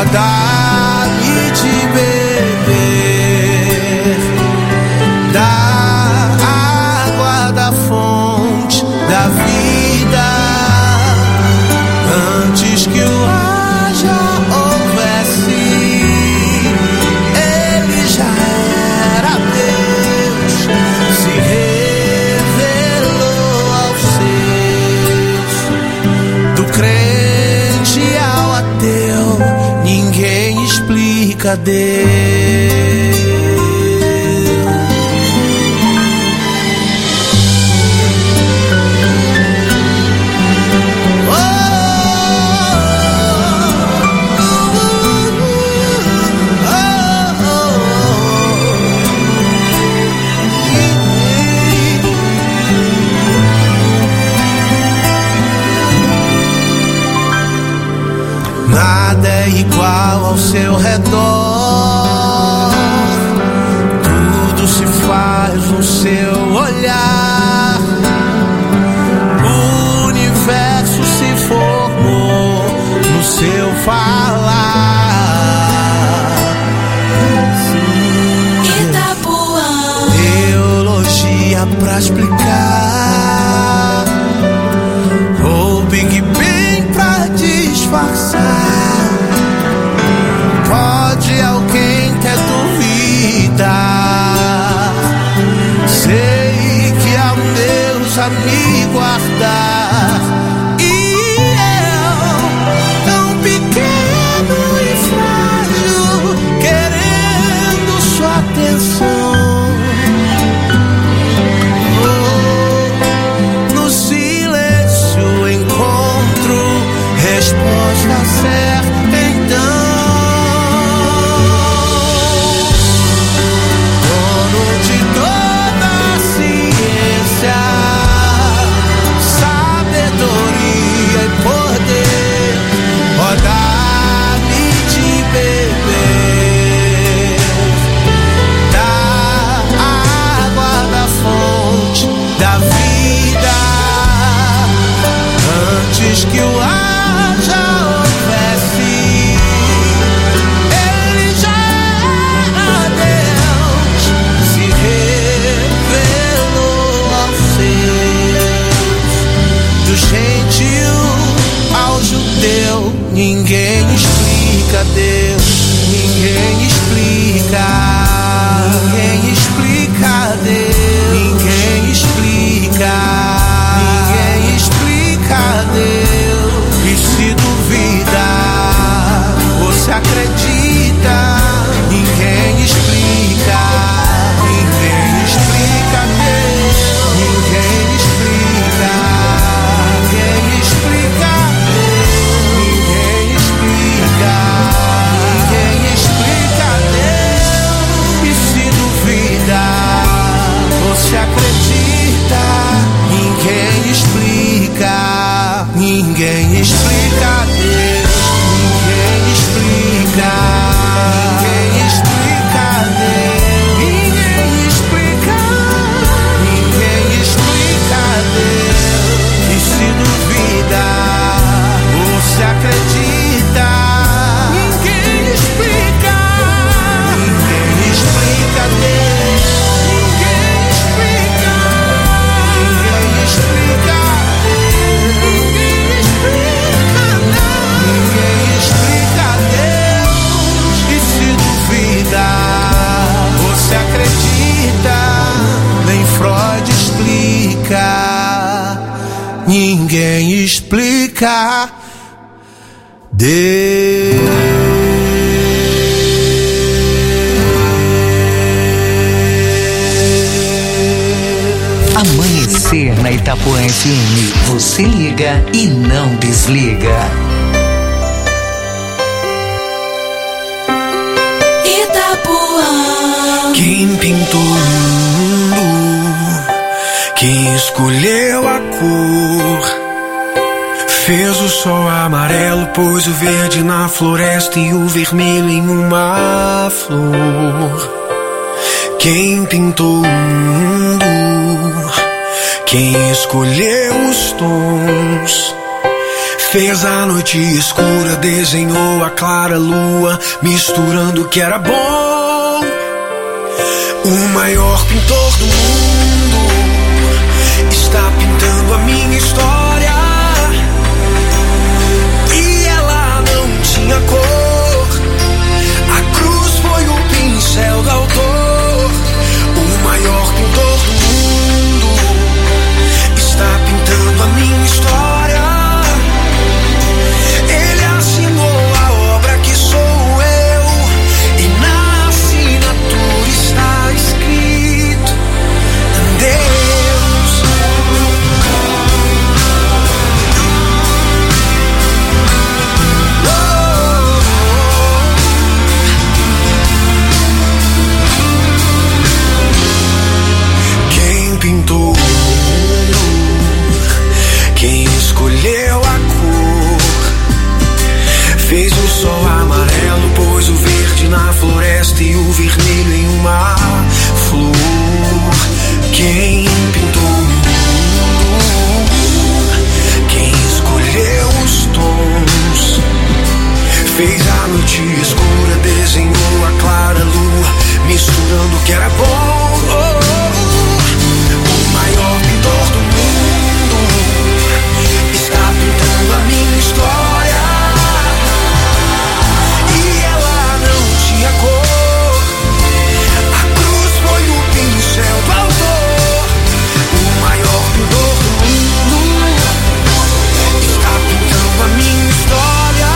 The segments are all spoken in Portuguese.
dá-me de beber da água da fonte da vida, antes que o haja houvesse, ele já era Deus, se revelou aos seus. Do crente ao ateu, ninguém explica Deus. Nada é igual ao seu redor, tudo se faz no seu olhar. O universo se formou no seu falar. Itapuã. Teologia pra explicar, ou Big Bang pra disfarçar. Pode alguém ter dúvida? Sei que há um Deus a me guardar. E eu, tão pequeno e frágil, querendo sua atenção. No silêncio encontro resposta certa, então. Dono de toda a ciência, sabedoria e poder, ó, dá-me de beber da água da fonte da vida, antes que o haja houvesse, ele já era Deus, se revelou aos seus. Do gentil ao judeu, ninguém explica Deus, ninguém explica, ninguém explica Deus, ninguém explica, ninguém explica Deus. E se duvida, você acredita, ninguém explica, ninguém explica Deus, ninguém explica, ninguém explica Deus, ninguém explica, ninguém explica Deus. E se duvida, você acredita, ninguém explica, ninguém explica Deus, ninguém explica, ninguém explica Deus, ninguém explica, ninguém explica Deus. E se duvida, você acredita, ninguém explica, ninguém explica Deus, ninguém explica, ninguém explica Deus, ninguém explica não, ninguém explica Deus. E se duvida, você acredita, nem Freud explica, ninguém explica Deus. Amanhecer na Itapuã FM. Você liga e não desliga. Itapuã. Quem pintou o mundo, quem escolheu a cor, fez o sol amarelo, pôs o verde na floresta e o vermelho em uma flor. Quem pintou o mundo, quem escolheu os tons, Fez a noite escura, desenhou a clara lua, misturando o que era bom. O maior pintor do mundo está pintando a minha história. E ela não tinha cor, a cruz foi o pincel do autor. O maior pintor do mundo está pintando a minha história. Ele assinou a obra que sou eu, e na assinatura está escrito Deus. Quem pintou o mundo, quem escolheu a cor, fez o sol amarelo, pôs o verde na floresta e o vermelho em uma flor. Quem pintou o mundo, quem escolheu os tons, fez a noite escura, desenhou a clara lua, misturando o que era bom. O maior pintor do mundo está pintando a minha história. E ela não tinha cor, a cruz foi o pincel do autor. O maior pintor do mundo está pintando a minha história.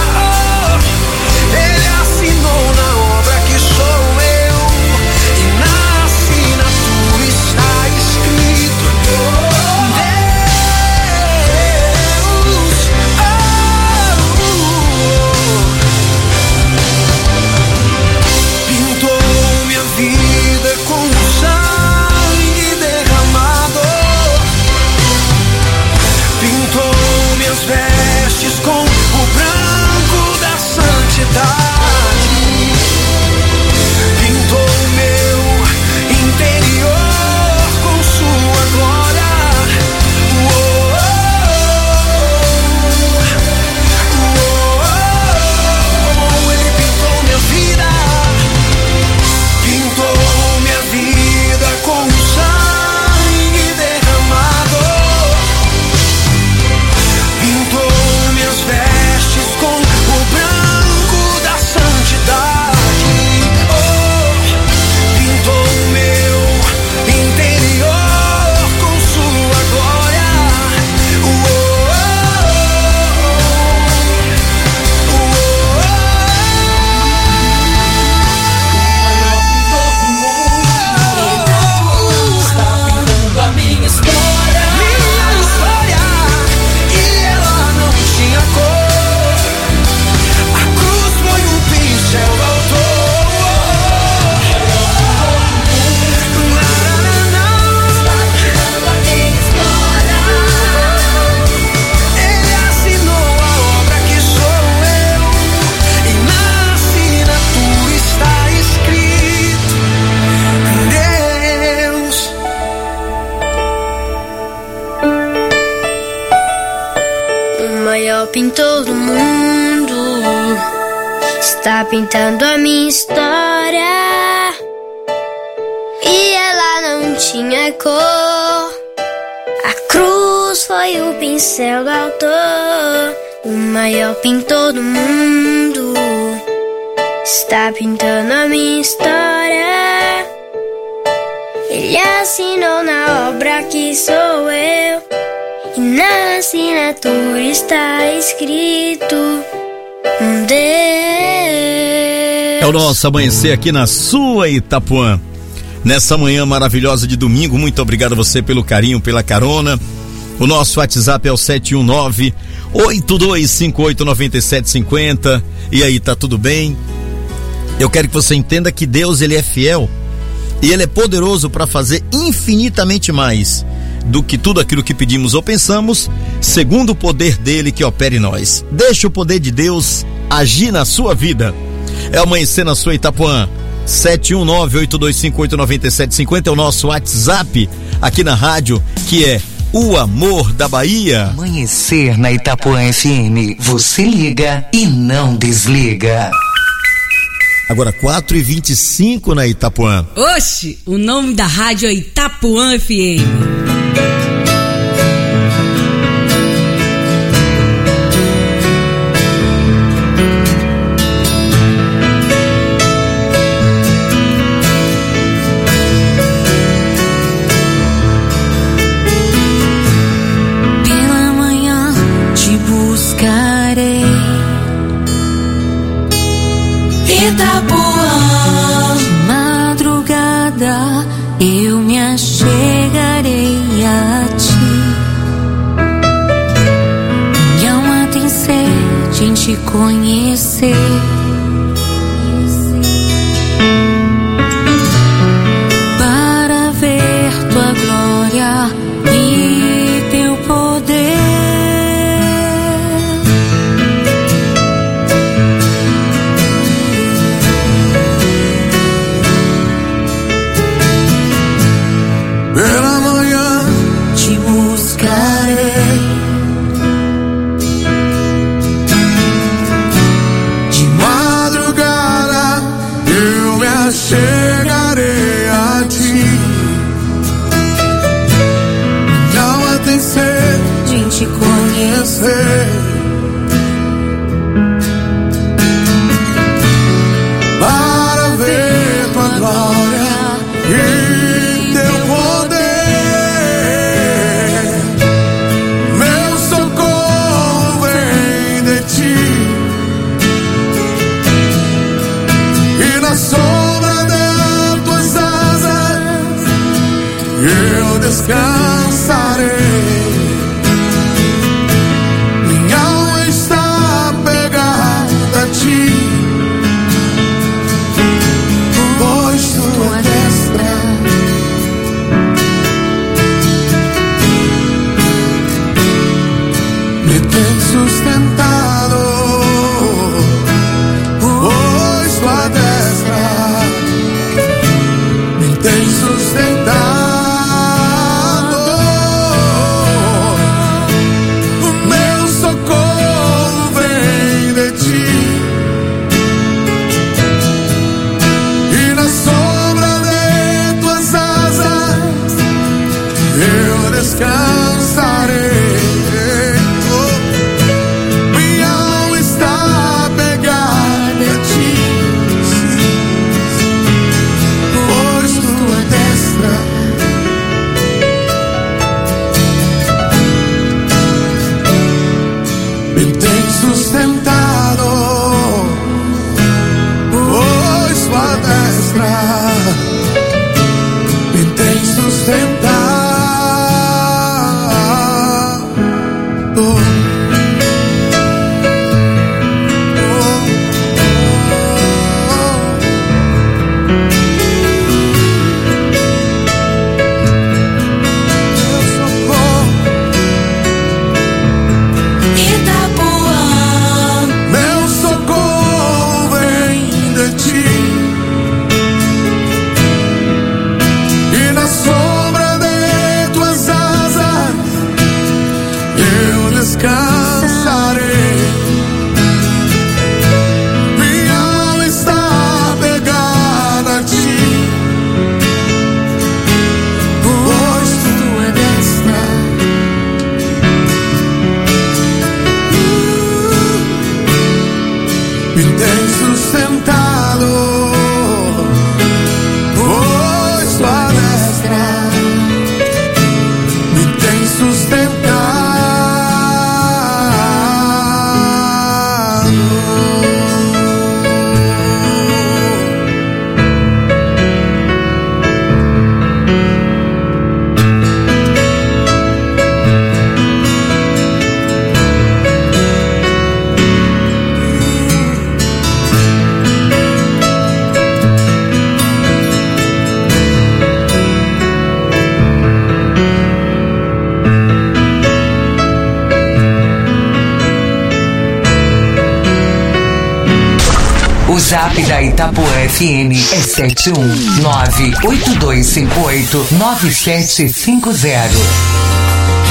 Ele assinou na obra que sou eu, e na assinatura está escrito Deus. Pintou minha vida com sangue derramado, pintou minhas vestes com o branco da santidade, pintou meu interior com sua glória. Ele pintou minha vida, pintou minha vida com sangue derramado, pintou minhas vestes com o branco da santidade. Pintou meu interior com sua glória. Minha história, e ela não tinha cor, a cruz foi o pincel do autor. Ele assinou a obra que sou eu, e na assinatura está escrito Deus. O maior pintor do mundo está pintando a minha história. E ela não tinha cor, a cruz foi o pincel do autor. O maior pintor do mundo está pintando a minha história. Ele assinou na obra que sou eu, e na assinatura está escrito Deus. É o nosso amanhecer aqui na sua Itapuã. Nessa manhã maravilhosa de domingo, muito obrigado a você pelo carinho, pela carona. O nosso WhatsApp é o 719-8258-9750. E aí, tá tudo bem? Eu quero que você entenda que Deus, ele é fiel e ele é poderoso para fazer infinitamente mais do que tudo aquilo que pedimos ou pensamos, segundo o poder dele que opera em nós. Deixa o poder de Deus agir na sua vida. É amanhecer na sua Itapuã. 719-8258-9750 é o nosso WhatsApp aqui na rádio, que é o amor da Bahia. Amanhecer na Itapuã FM. Você liga e não desliga. Agora 4h25 na Itapuã. Oxe, o nome da rádio é Itapuã FM. Itapuã, de madrugada eu me achegarei a ti. Minha alma tem sede em te conhecer. Para ver tua glória e teu poder. Pela manhã Te buscarei, de madrugada eu me achegarei a ti. Minha alma tem sede de te conhecer. para ver tua glória e teu poder. Meu socorro vem de ti, e na sombra das tuas asas eu descansarei. Minha alma está pegada a ti, pois tua destra me tem sustentado, pois tua destra me tem sustentado. O meu socorro vem de ti, e na sombra de tuas asas eu descansarei. Minha alma está pegada a ti, pois tua destra me tem sustentado, pois tua destra me tem sustentado. Meu socorro, Itapuã, meu socorro vem de ti, e na sombra de tuas asas eu descansarei. Minha alma está pegada a ti, pois tua destra me tem sustentado, pois tua destra me tem O zap da Itapuã FM é 71982589750.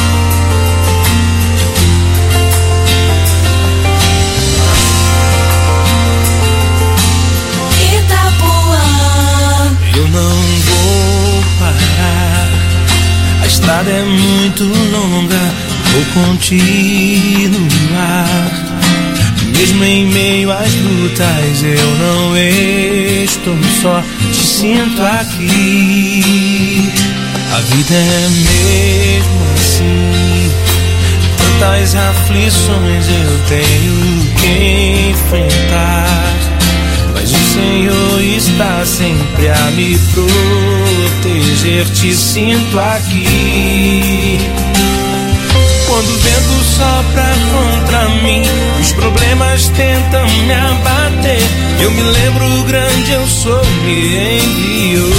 continuar. Mesmo em meio às lutas eu não estou só, te sinto aqui. A vida é mesmo assim, tantas aflições eu tenho que enfrentar, mas o Senhor está sempre a me proteger, te sinto aqui. Quando o vento sopra contra mim, os problemas tentam me abater, eu me lembro o grande eu sou me enviou.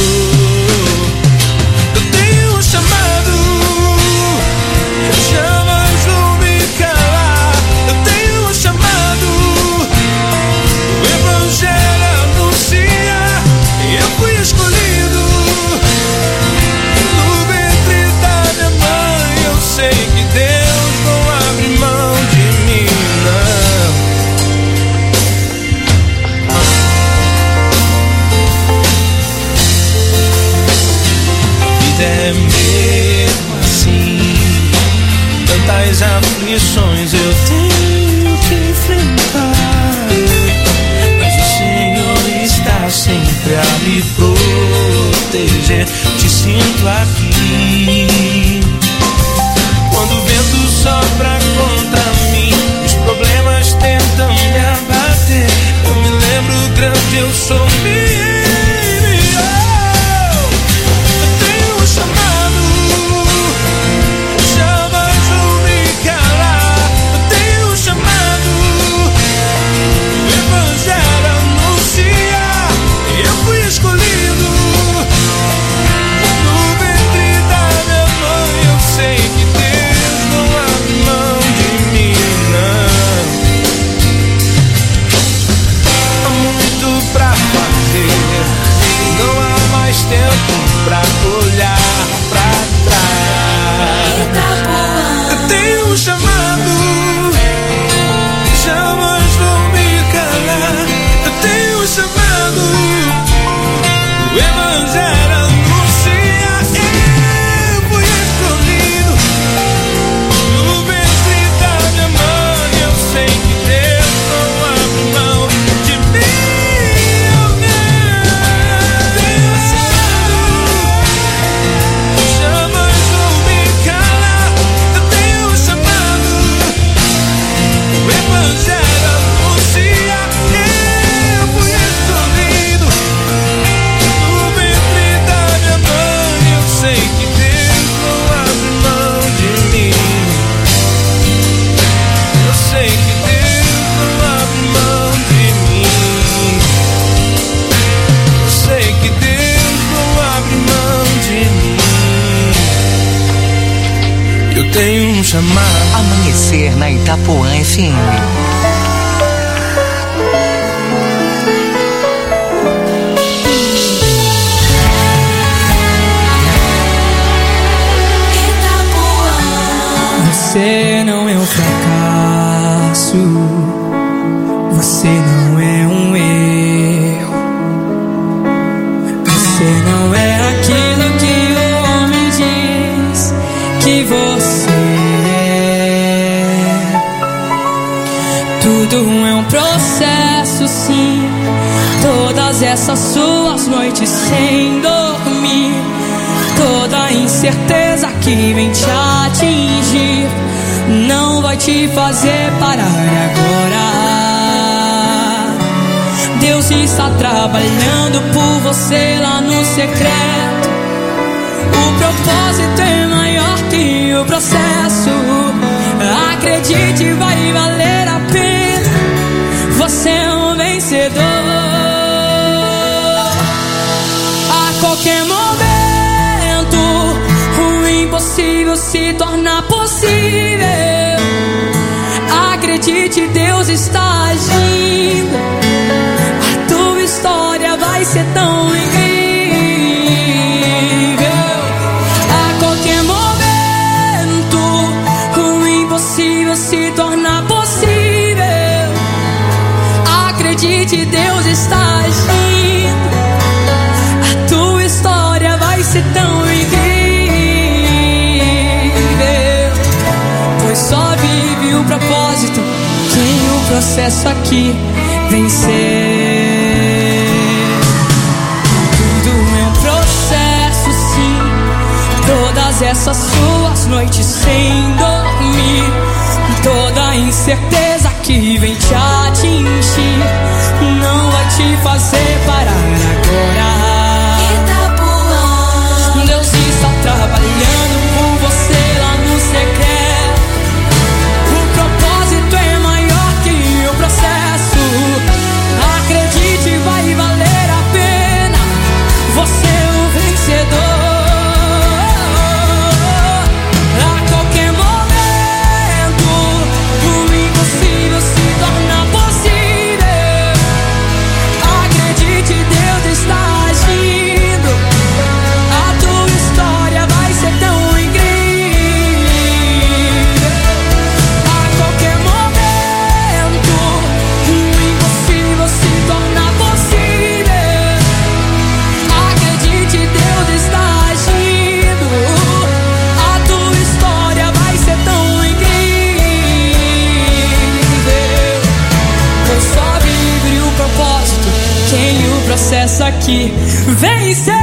Eu tenho um chamado, jamais vou me calar. Eu tenho um chamado, o Evangelho anuncia, e eu fui escolhido no ventre da minha mãe. Eu sei que Deus não abre mão de mim, não. Vida é mesmo assim, tantas aflições eu tenho que enfrentar, mas o Senhor está sempre a me proteger, te sinto aqui. Quando o vento sopra contra mim, os problemas tentam me abater, eu me lembro grande eu sou meu. Eu tenho um chamado, jamais vou me calar. Eu tenho um chamado, o Evangelho anuncia, e eu fui escolhido no ventre da minha mãe. Eu sei que Deus não abre mão de mim, não. Há muito pra fazer, não há mais tempo pra olhar pra trás. Eu tenho um chamado, jamais vou me calar. Eu tenho um chamado, o Evangelho anuncia, eu fui escolhido no ventre da minha mãe. Eu sei que Deus não abre mão de mim, oh não. Tenho um chamado, jamais vou me calar. Eu tenho um chamado, o Evangelho anuncia, eu fui escolhido no ventre da minha mãe. Eu sei que Deus não abre mão de mim. Eu sei que Deus não abre mão de mim. Eu sei que Deus não abre mão de mim. Eu tenho um chamado. Amanhecer na Itapuã FM. Você não é um fracasso, você não é um erro, você não é aquilo que o homem diz que você é. Tudo é um processo, sim. Todas essas suas noites sem dormir, toda a incerteza que vem te atingir, não vai te fazer parar agora. Deus está trabalhando por você lá no secreto. O propósito é maior que o processo. Acredite, vai valer a pena. Você é um vencedor. A qualquer momento o impossível se torna possível. Acredite, Deus está agindo. A tua história vai ser tão incrível. A qualquer momento o impossível se torna possível. Acredite, Deus está agindo. A tua história vai ser tão incrível. Pois processo aqui vencer. Tudo é um processo, sim. Todas essas suas noites sem dormir, toda a incerteza que vem te atingir, não vai te fazer parar agora. Itapuã, Deus está trabalhando por você lá no secreto. O propósito é maior que o processo. Acredite, vai valer a pena. Você é o vencedor. Processo aqui vencer.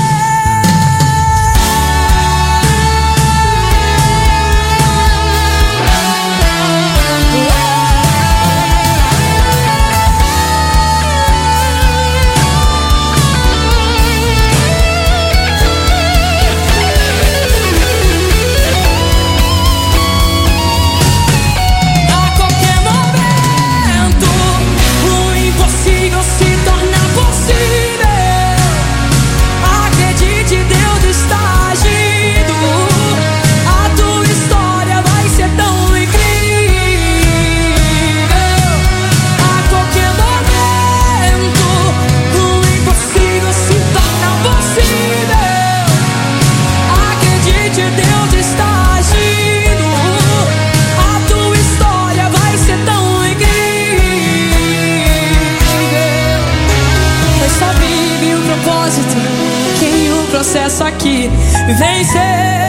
Processo aqui vencer,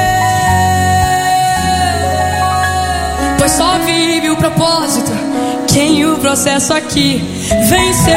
pois só vive o propósito quem o processo aqui vencer.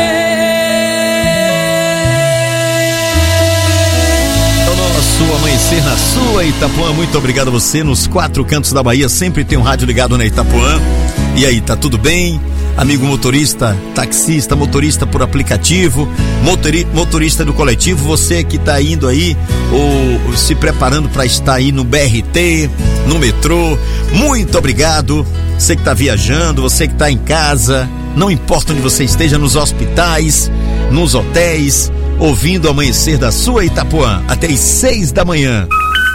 É o nosso amanhecer na sua Itapuã. Muito obrigado a você nos 4 cantos da Bahia. Sempre tem um rádio ligado na Itapuã. E aí, tá tudo bem? Amigo motorista, taxista, motorista por aplicativo, motorista do coletivo, você que está indo aí ou se preparando para estar aí no BRT, no metrô, muito obrigado. Você que está viajando, você que está em casa, não importa onde você esteja, nos hospitais, nos hotéis, ouvindo o amanhecer da sua Itapuã, até às 6 da manhã.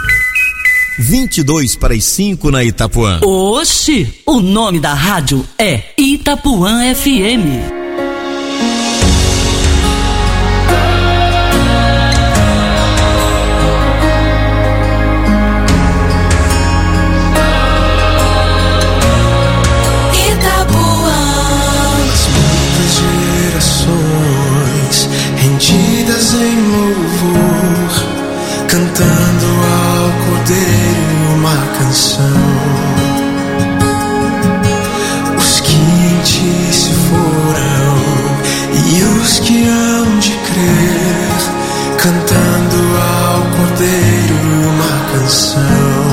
22 para as 5 na Itapuã. Oxi, o nome da rádio é Itapuã FM. Cantando ao Cordeiro uma canção. Os que em ti se foram e os que hão de crer, cantando ao Cordeiro uma canção.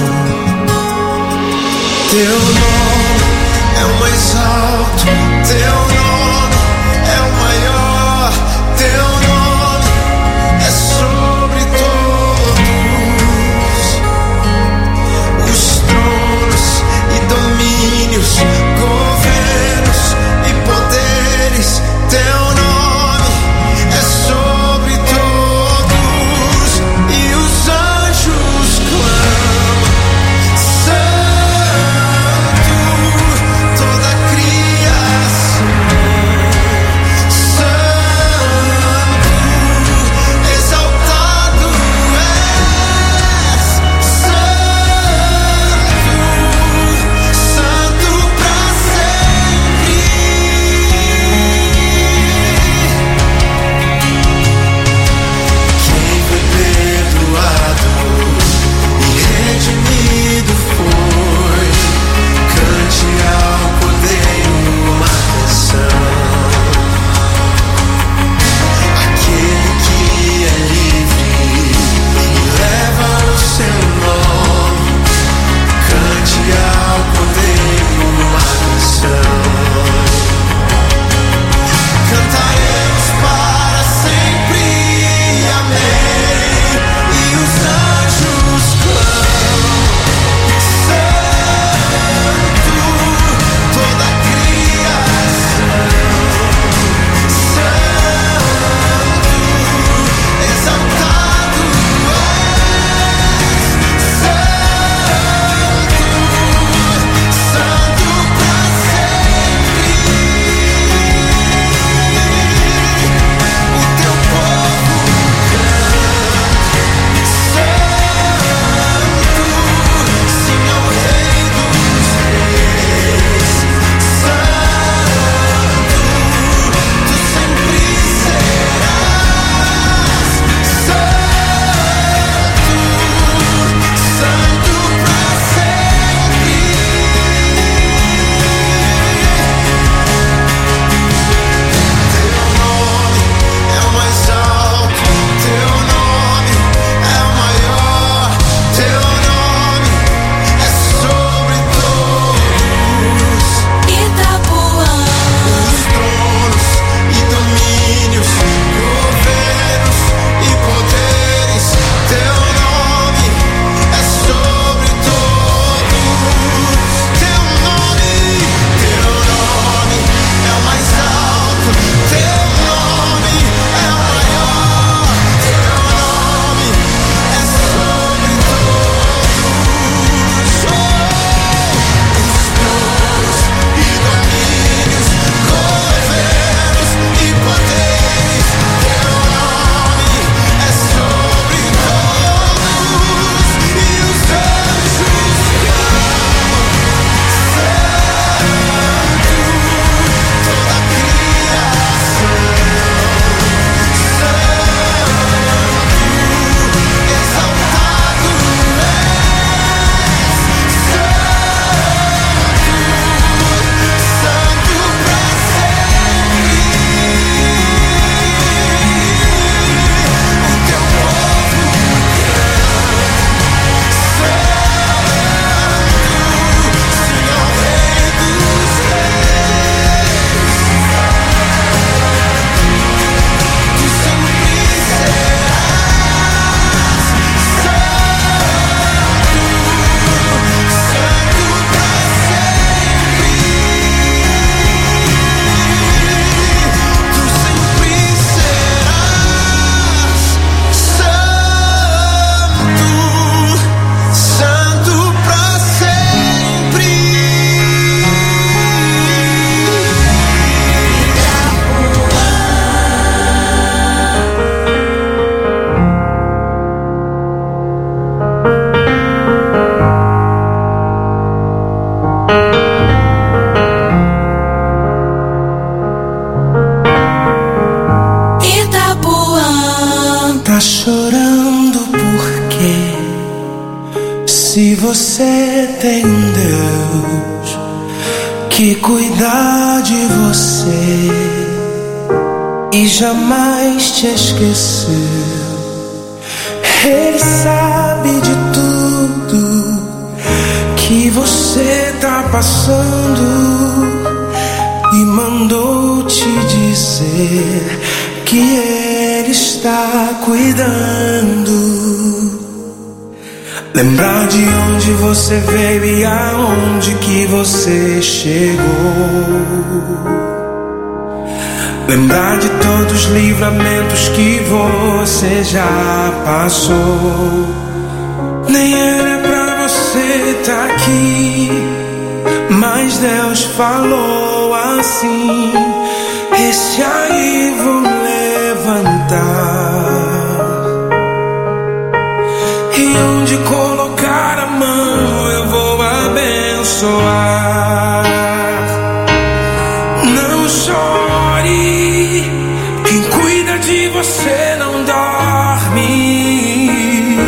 Teu nome é o mais alto, teu nome é o maior, teu nome é sobre todos os tronos. Se você tem um Deus que cuida de você e jamais te esqueceu, Ele sabe de tudo que você tá passando e mandou te dizer que Ele está cuidando. Lembrar de onde você veio e aonde que você chegou. Lembrar de todos os livramentos que você já passou. Nem era pra você tá aqui, mas Deus falou assim: esse aí vou levantar. E onde colocar a mão eu vou abençoar. Não chore, quem cuida de você não dorme.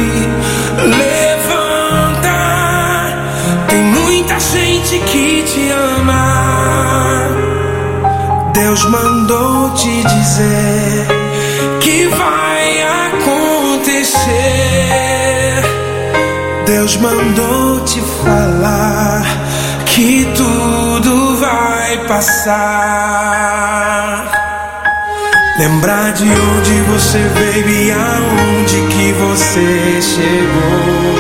Levanta, tem muita gente que te ama. Deus mandou te dizer que vai acontecer. Deus mandou te falar que tudo vai passar. Lembrar de onde você veio e aonde que você chegou.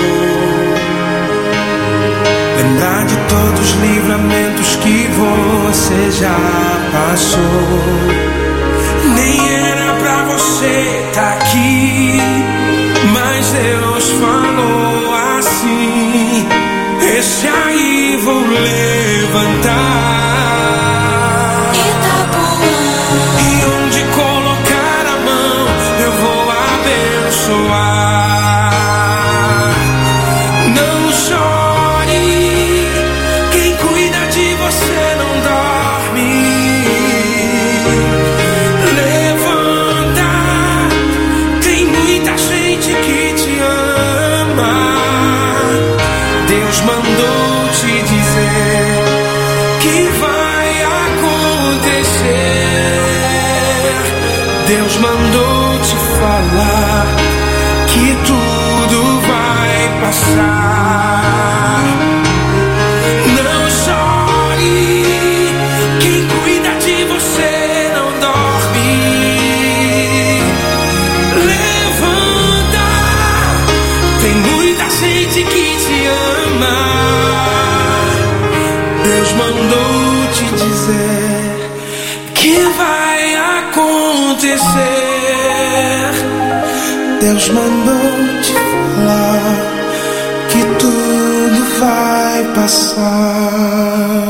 Lembrar de todos os livramentos que você já passou. Nem era pra você tá aqui, mas Deus falou assim: esse aí vou levantar. E onde colocar a mão eu vou abençoar. Não chore, quem cuida de você não dorme. Levanta, tem muita gente que te ama. Deus mandou te dizer que vai acontecer. Deus mandou te falar que tudo vai passar. Não chore, quem cuida de você não dorme. Levanta, tem muita gente que te ama. Deus mandou te dizer que vai acontecer. Deus mandou te falar que tudo vai passar.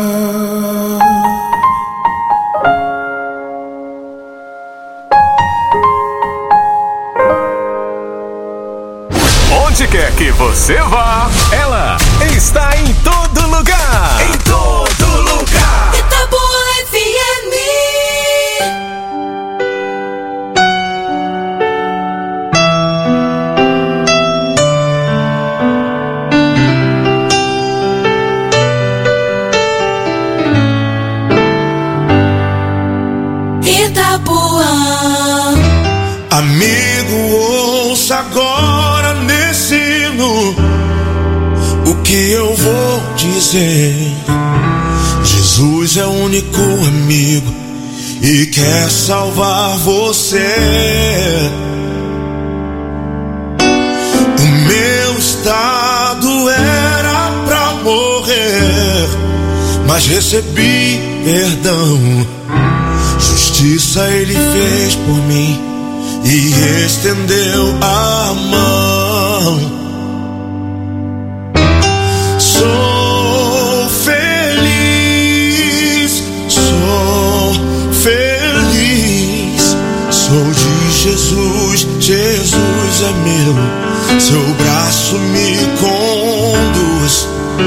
Onde quer que você vá, ela está em todo lugar. Em todo lugar. Itapuã FM. Itapuã. Amigo, ouça agora nesse hino o que eu vou dizer. Jesus é o único amigo e quer salvar você. O meu estado era pra morrer, mas recebi perdão. Justiça ele fez por mim e estendeu a mão. Sou feliz, sou de Jesus, Jesus é meu, seu braço me conduz.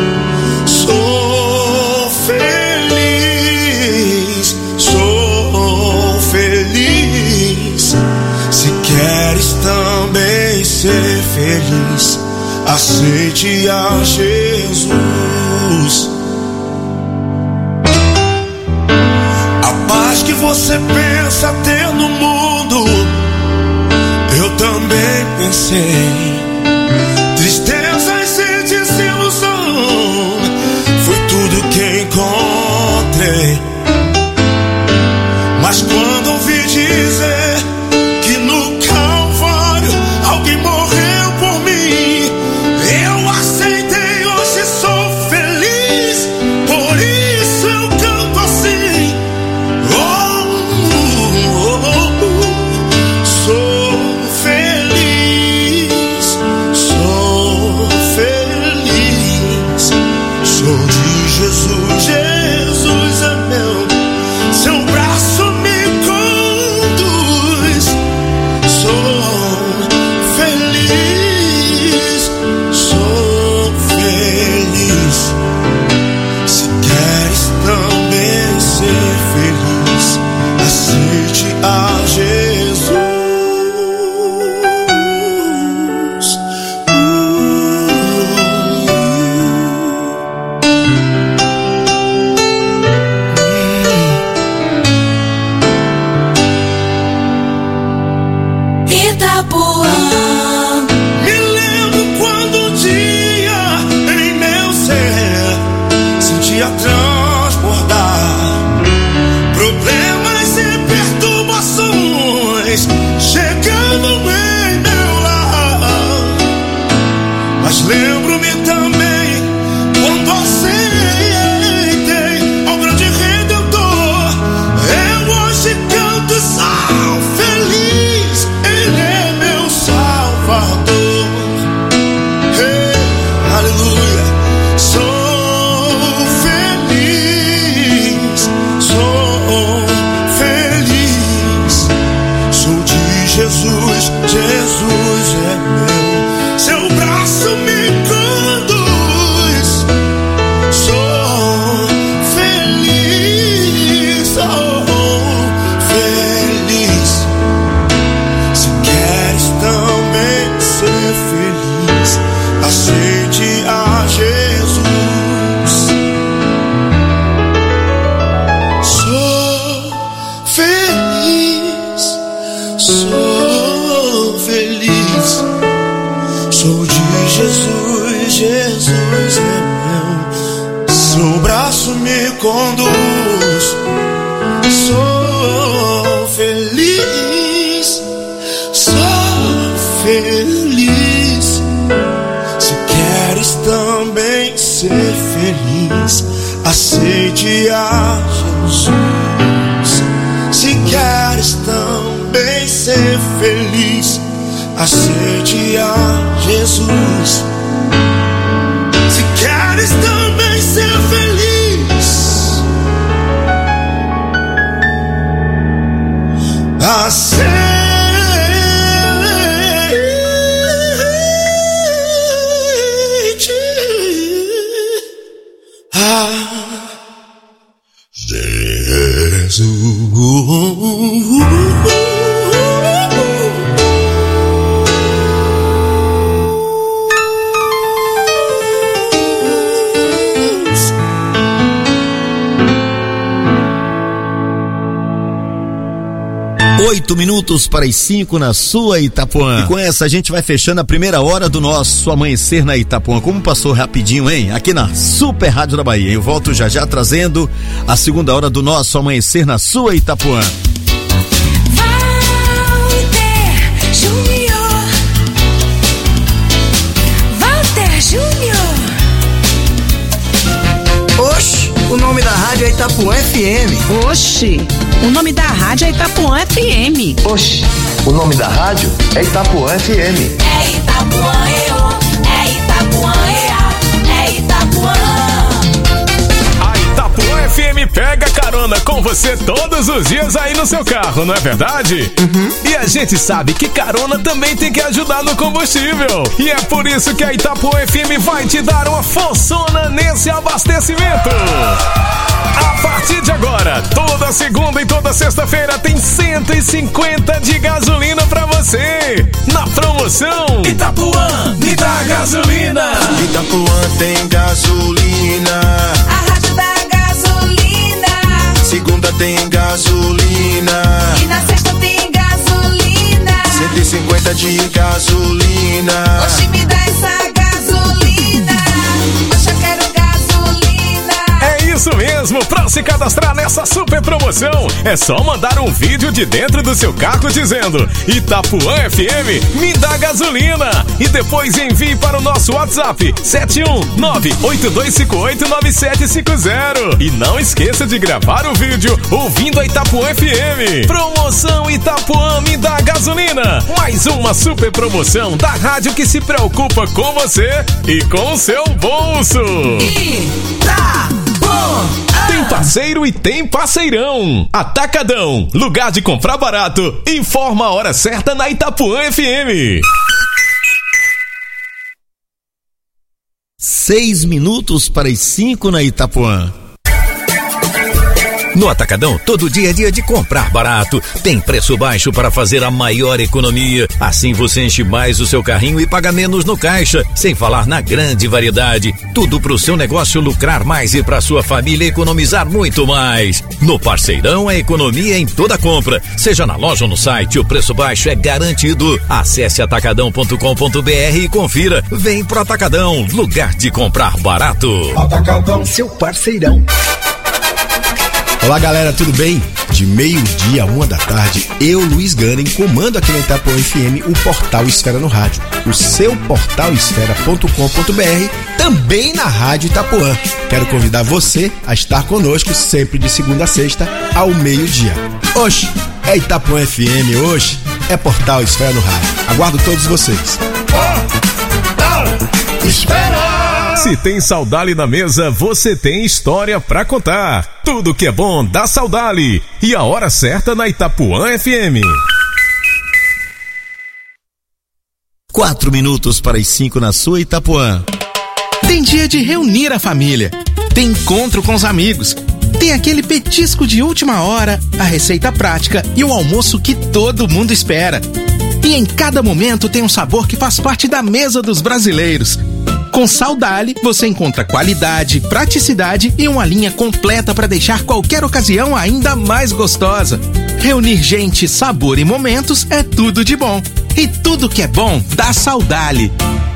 Sou feliz, se queres também ser feliz, aceite a Jesus. A paz que você pensa ter no mundo, eu também pensei. Tristezas e desilusão, foi tudo que encontrei. Mas quando ouvi dizer que no Calvário alguém morreu por mim, eu aceitei, hoje sou feliz. Por isso eu canto assim: oh, oh, oh, sou feliz, sou feliz. Sou de Jesus, Jesus é meu, seu braço me conduz. Sou feliz, sou feliz. Se queres também ser feliz, aceite a Jesus. Itapuã. Me lembro quando um dia em meu ser sentia transbordar problemas e perturbações chegando em meu lar. Mas lembro-me também quando aceitei ao grande Redentor. Eu hoje canto e sou feliz, Ele é meu Salvador. Hey, aleluia. Sou feliz, sou feliz. Sou de Jesus, Jesus é meu, seu braço me conduz. Sou feliz, feliz. Se queres também ser feliz, aceite a Jesus. Sou feliz, sou feliz. Sou de Jesus, Jesus é meu, seu braço me conduz. Sou feliz, sou feliz. Se queres também ser feliz, aceite a Jesus. Se queres também ser feliz, aceite a Jesus. Se queres também ser feliz, aceite a Jesus. 8 minutos para as 5 na sua Itapuã. E com essa a gente vai fechando a primeira hora do nosso Amanhecer na Itapuã. Como passou rapidinho, hein? Aqui na Super Rádio da Bahia. Eu volto já já trazendo a segunda hora do nosso Amanhecer na sua Itapuã. Walter Júnior. Oxe, o nome da rádio é Itapuã FM. Oxe, o nome da rádio é Itapuã FM. Oxe, o nome da rádio é Itapuã FM. É Itapuã, é Itapuã, é Itapuã. A Itapuã FM pega carona com você todos os dias aí no seu carro, não é verdade? Uhum. E a gente sabe que carona também tem que ajudar no combustível. E é por isso que a Itapuã FM vai te dar uma forçona nesse abastecimento. A partir de agora, toda segunda e toda sexta-feira tem 150 de gasolina pra você. você na promoção Itapuã me dá gasolina. Itapuã tem gasolina. A rádio da gasolina. Segunda tem gasolina. E na sexta tem gasolina. 150 de gasolina. Oxi, me dá essa gasolina. Oxe, eu quero gasolina. É isso mesmo, pra se cadastrar nessa super promoção, é só mandar um vídeo de dentro do seu carro dizendo Itapuã FM me dá gasolina e depois envie para o nosso WhatsApp 71982589750 e não esqueça de gravar o vídeo ouvindo a Itapuã FM. Promoção Itapuã me dá gasolina, mais uma super promoção da rádio que se preocupa com você e com o seu bolso. Tem parceiro e tem parceirão. Atacadão, lugar de comprar barato. Informa a hora certa na Itapuã FM. 6 minutos para as 5 na Itapuã. No Atacadão, todo dia é dia de comprar barato. Tem preço baixo para fazer a maior economia. Assim você enche mais o seu carrinho e paga menos no caixa. Sem falar na grande variedade. Tudo para o seu negócio lucrar mais e para sua família economizar muito mais. No Parceirão, é economia em toda compra. Seja na loja ou no site, o preço baixo é garantido. Acesse atacadão.com.br e confira. Vem pro Atacadão, lugar de comprar barato. Atacadão, seu parceirão. Olá galera, tudo bem? De meio-dia a 1 da tarde, eu, Luiz Ganem, comando aqui na Itapuã FM o Portal Esfera no Rádio, o seu portalesfera.com.br, também na Rádio Itapuã. Quero convidar você a estar conosco sempre de segunda a sexta ao meio-dia. Oxe, é Itapuã FM, hoje é Portal Esfera no Rádio. Aguardo todos vocês. Espera! Se tem Saudale na mesa, você tem história pra contar. Tudo que é bom dá Saudale. E a hora certa na Itapuã FM. 4 minutos para as 5 na sua Itapuã. Tem dia de reunir a família. Tem encontro com os amigos. Tem aquele petisco de última hora, a receita prática e o almoço que todo mundo espera. E em cada momento tem um sabor que faz parte da mesa dos brasileiros. Com Saudale, você encontra qualidade, praticidade e uma linha completa para deixar qualquer ocasião ainda mais gostosa. Reunir gente, sabor e momentos é tudo de bom. E tudo que é bom dá Saudale.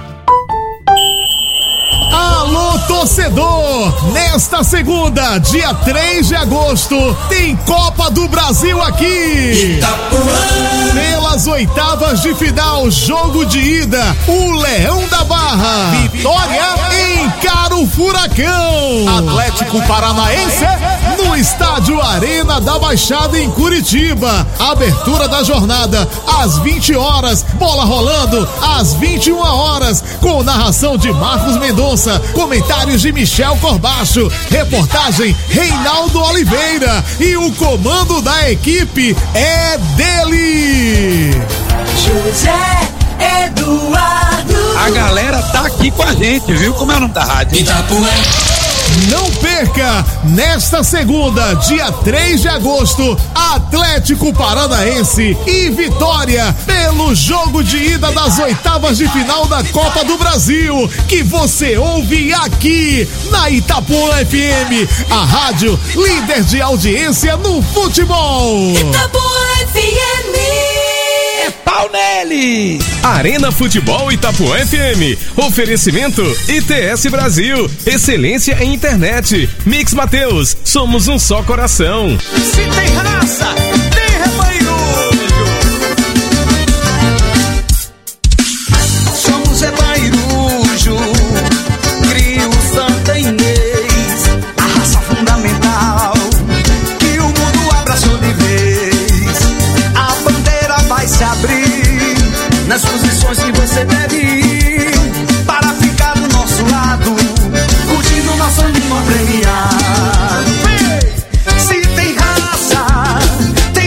Alô, torcedor! Nesta segunda, dia 3 de agosto, tem Copa do Brasil aqui! Itapuã! Pelas oitavas de final, jogo de ida, o Leão da Barra, Vitória encara o Furacão! Atlético Paranaense no estádio Arena da Baixada em Curitiba. Abertura da jornada às 20 horas, bola rolando às 21 horas, com narração de Marcos Mendonça, comentários de Michel Corbacho, reportagem Reinaldo Oliveira e o comando da equipe é dele, José Eduardo. A galera tá aqui com a gente, viu? Como é o nome da rádio? Itapuã. Não perca, nesta segunda, dia 3 de agosto, Atlético Paranaense e Vitória, pelo jogo de ida das oitavas de final da Copa do Brasil, que você ouve aqui na Itapuã FM, a rádio líder de audiência no futebol. Itapuã FM. É pau nele! Arena Futebol Itapuã FM. Oferecimento ITS Brasil. Excelência em internet. Mix Mateus. Somos um só coração. Se tem raça, tem rebanho. Somos Ebairujo, Crio Santa Inês, a raça fundamental que o mundo abraçou de vez. A bandeira vai se abrir nas posições que você deve ir para ficar do nosso lado, curtindo nosso animo a premiar. Se tem raça, tem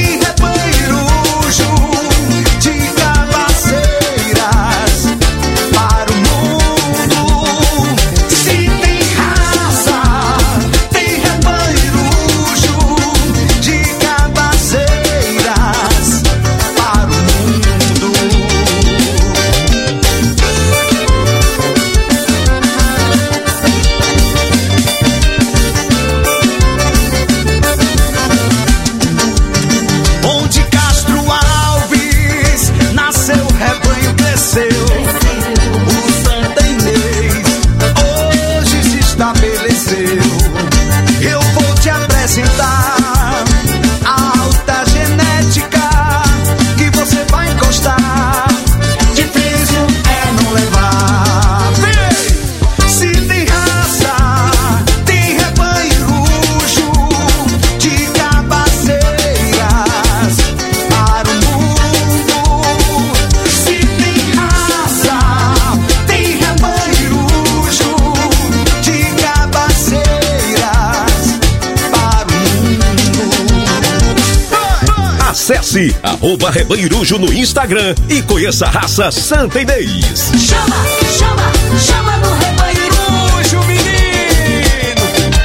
Acesse @Rebanho no Instagram e conheça a raça Santa Inês. Chama no Rebanho Irujo, menino.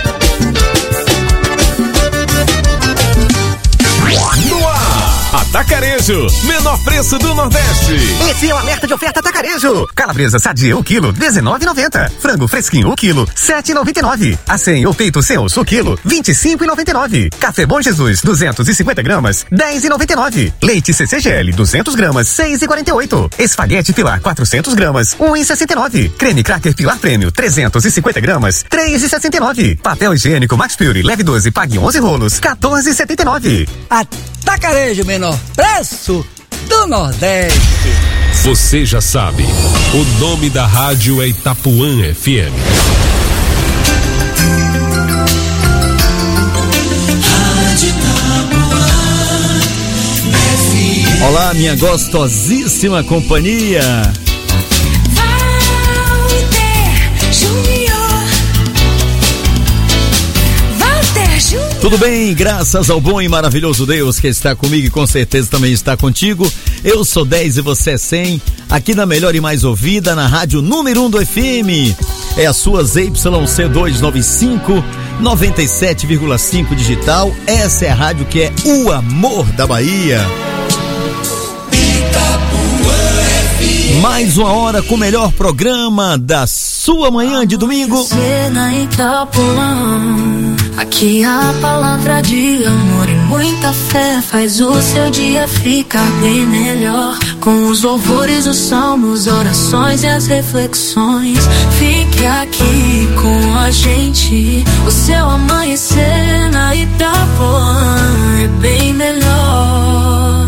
No ar, Atacarejo, menor preço do Nordeste. Esse é o alerta de oferta Atacarejo. Calabresa sadia 1 kg, R$19,90. Frango fresquinho 1 kg, R$7,99. Acém ou peito sem osso 1 kg, R$25,99. Café Bom Jesus 250 gramas, R$10,99. Leite CCGL 200 gramas, R$6,48. Esfaguete Pilar 400 gramas, R$1,69. Creme Cracker Pilar Prêmio 350 gramas, R$3,69. Papel higiênico Max Fury leve 12, pague 11 rolos, R$14,79. Atacarejo, menor preço do Nordeste. Você já sabe, o nome da rádio é Itapuã FM. Olá, minha gostosíssima companhia. Tudo bem? Graças ao bom e maravilhoso Deus que está comigo e com certeza também está contigo. Eu sou 10 e você é 100, aqui na melhor e mais ouvida, na rádio número 1 do FM. É a sua ZYC295, 97,5 digital. Essa é a rádio que é o amor da Bahia. Mais uma hora com o melhor programa da sua manhã de domingo. Aqui a palavra de amor e muita fé faz o seu dia ficar bem melhor. Com os louvores, os salmos, orações e as reflexões. Fique aqui com a gente. O seu amanhecer na Itapuã é bem melhor.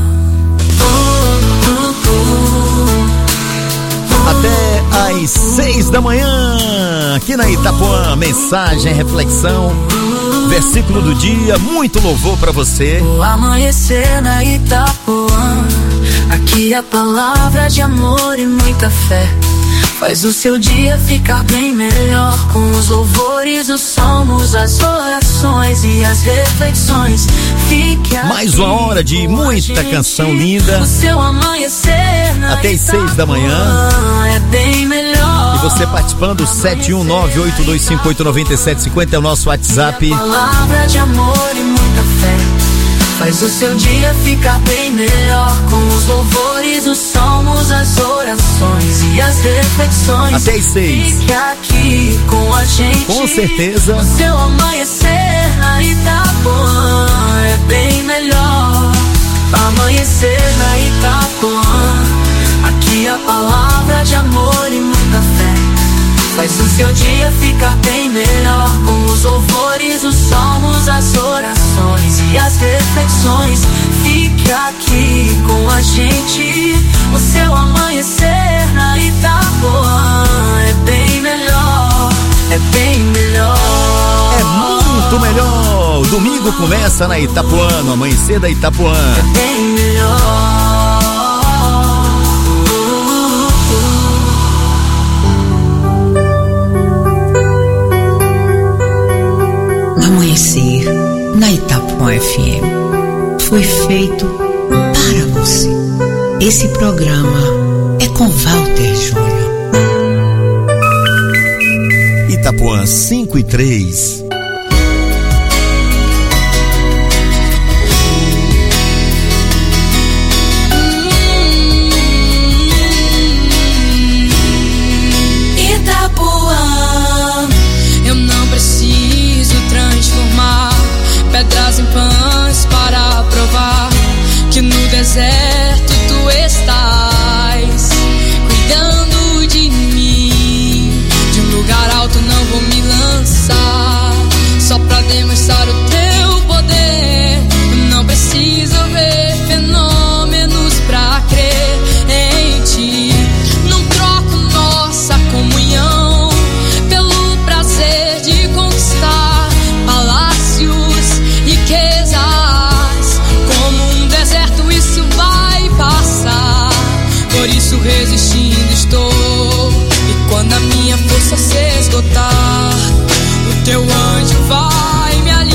Até às 6 da manhã, aqui na Itapuã, mensagem, reflexão, versículo do dia, muito louvor pra você. O amanhecer na Itapuã, aqui a palavra de amor e muita fé faz o seu dia ficar bem melhor. Com os louvores, os salmos, as orações e as reflexões. Fique mais uma hora de muita canção linda. O seu amanhecer na até às 6 da manhã é bem melhor. E você participando, 71982589750 é o nosso WhatsApp. A palavra de amor e muita fé faz o seu dia ficar bem melhor. Com os louvores, os salmos, as orações e as reflexões. Até às 6. Fique aqui com a gente. Com certeza. O seu amanhecer na Itapuã é bem melhor. Amanhecer na Itapuã, aqui a palavra de amor e muita fé faz o seu dia ficar bem melhor. Com os louvores, os salmos, as orações e as reflexões. Fique aqui com a gente. O seu amanhecer na Itapuã é bem melhor. É bem melhor. É muito melhor. O domingo começa na Itapuã, no amanhecer da Itapuã. É bem melhor. Amanhecer na Itapuã FM foi feito para você. Esse programa é com Walter Júnior. Itapuã 5:03. Pedras em pães para provar que no deserto tu estás cuidando de mim. De um lugar alto não vou me lançar, só pra demonstrar o teu poder. Não preciso ver fenômenos pra crer em ti. Não troco nossa comunhão pelo prazer de conquistar palácios, riquezas. Como um deserto isso vai passar, por isso resistindo estou. E quando a minha força se esgotar, o teu anjo vai me aliviar.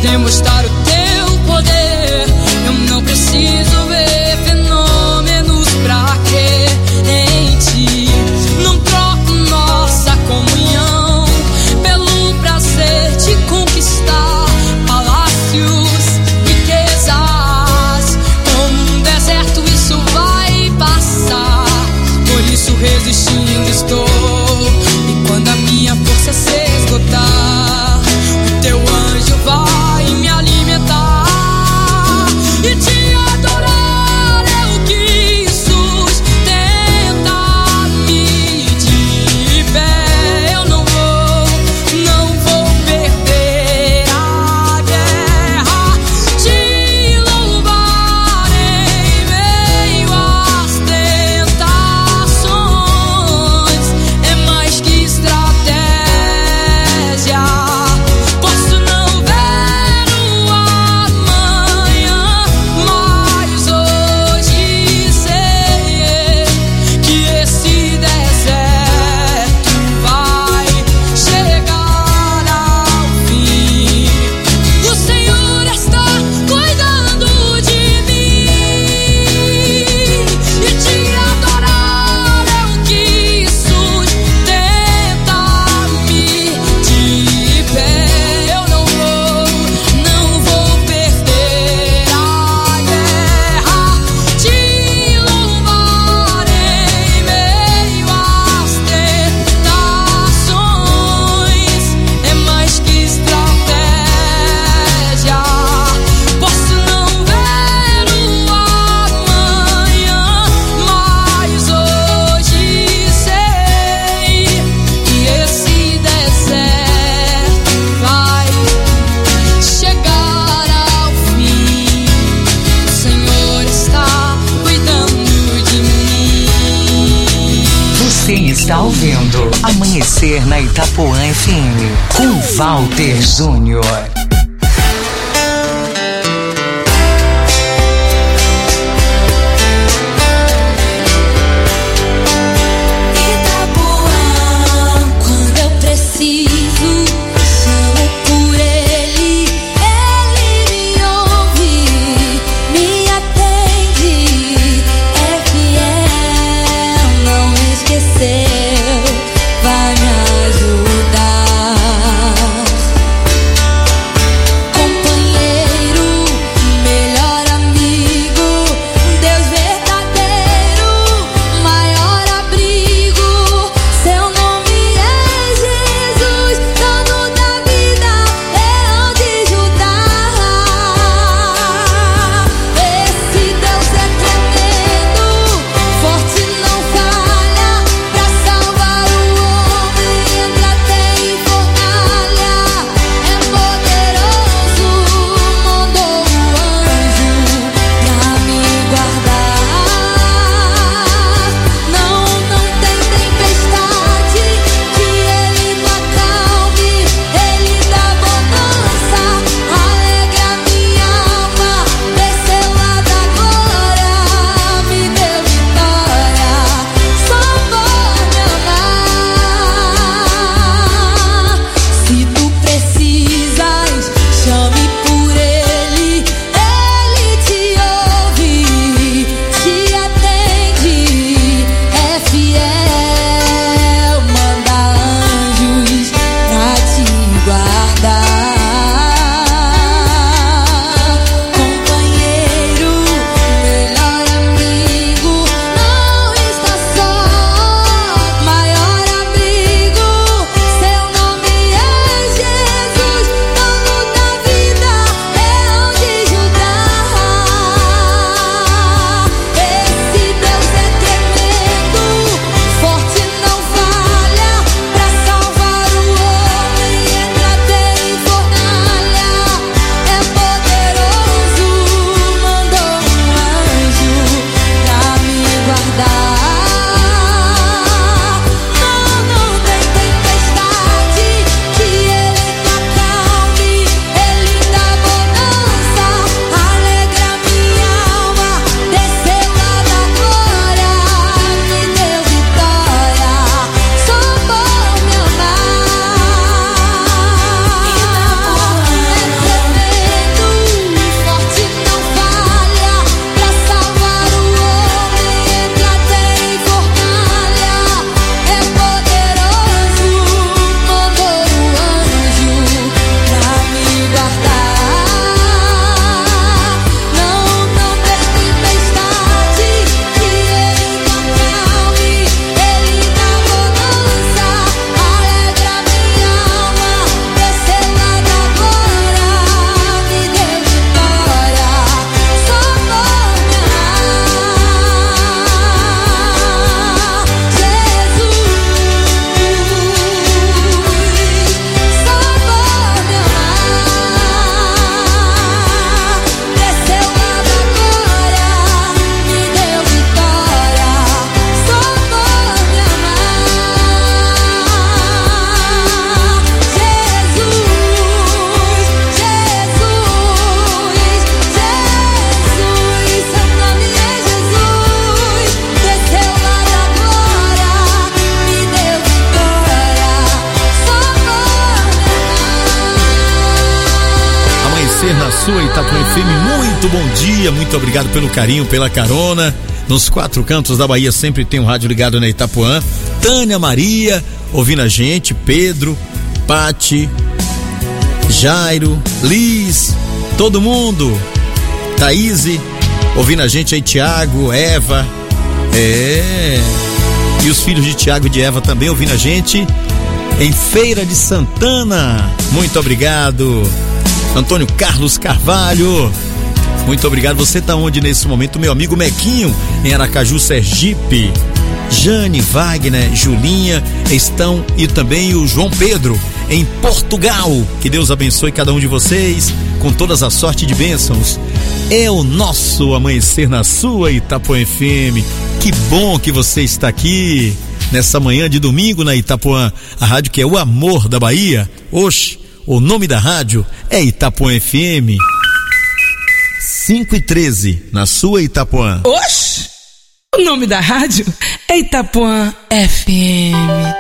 demonstrar o teu poder. Eu não preciso ver fenômenos pra crer em ti. Não troco nossa comunhão pelo prazer de conquistar palácios, riquezas. Como um deserto isso vai passar, por isso resistindo estou. E quando a minha força se esgotar, o teu anjo vai me alimentar e te adorar é o que sustenta-me de pé. Eu não vou perder a guerra, te louvar em meio às tentações. É mais que estratégia, posso não ver o amanhã, mas hoje sei que esse deserto vai chegar ao fim. O Senhor está cuidando de mim e te adorar é o que sustenta-me de pé. Eu não vou perder a guerra, te louvar em meio às tentações. É mais que estratégia, posso não ver o amanhã, mas hoje sei que esse deserto vai chegar ao fim. O Senhor está cuidando de mim. Você está ouvindo Amanhecer na Itapuã FM com Walter Júnior. Quando eu preciso, chamo por ele, ele me ouve, me atende, é fiel, não esqueceu, vai me ajudar. Amanhecer na sua Itapuã FM. Muito bom dia, muito obrigado pelo carinho, pela carona. Nos 4 cantos da Bahia sempre tem um rádio ligado na Itapuã. Tânia Maria ouvindo a gente, Pedro, Pati, Jairo, Liz, todo mundo, Thaís ouvindo a gente aí, Tiago, Eva, e os filhos de Tiago e de Eva também ouvindo a gente em Feira de Santana. Muito obrigado. Antônio Carlos Carvalho, muito obrigado. Você tá onde nesse momento? Meu amigo Mequinho, em Aracaju, Sergipe. Jane, Wagner, Julinha estão, e também o João Pedro em Portugal. Que Deus abençoe cada um de vocês com toda a sorte de bênçãos. É o nosso Amanhecer na sua Itapuã FM. Que bom que você está aqui nessa manhã de domingo na Itapuã, a rádio que é o amor da Bahia. Oxe, o nome da rádio é Itapuã FM. 5:13 na sua Itapuã. Oxe, o nome da rádio é Itapuã FM.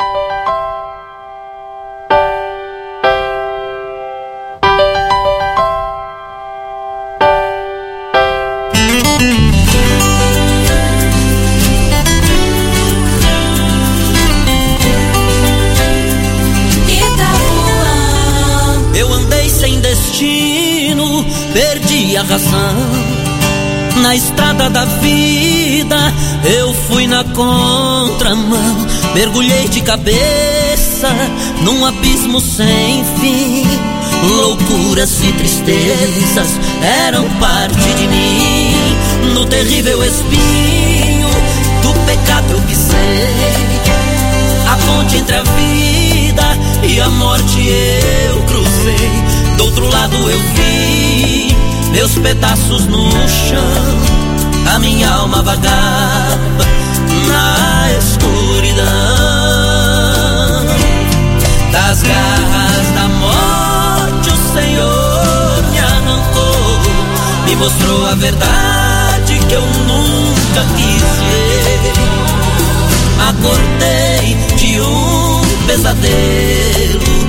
Perdi a razão na estrada da vida, eu fui na contramão, mergulhei de cabeça num abismo sem fim. Loucuras e tristezas eram parte de mim. No terrível espinho do pecado eu pisei, a ponte entre a vida e a morte eu cruzei. Do outro lado eu vi meus pedaços no chão, a minha alma vagava na escuridão. Das garras da morte o Senhor me arrancou, me mostrou a verdade que eu nunca quis ver. Acordei de um pesadelo,